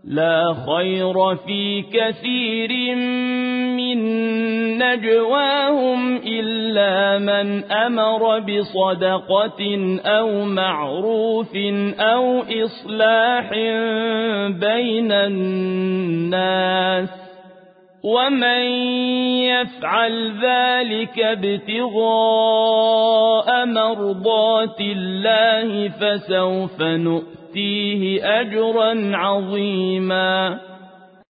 لا خير في كثير من نجواهم إلا من أمر بصدقة أو معروف أو إصلاح بين الناس ومن يفعل ذلك ابتغاء مرضات الله فسوف نؤتيه أجرا عظيما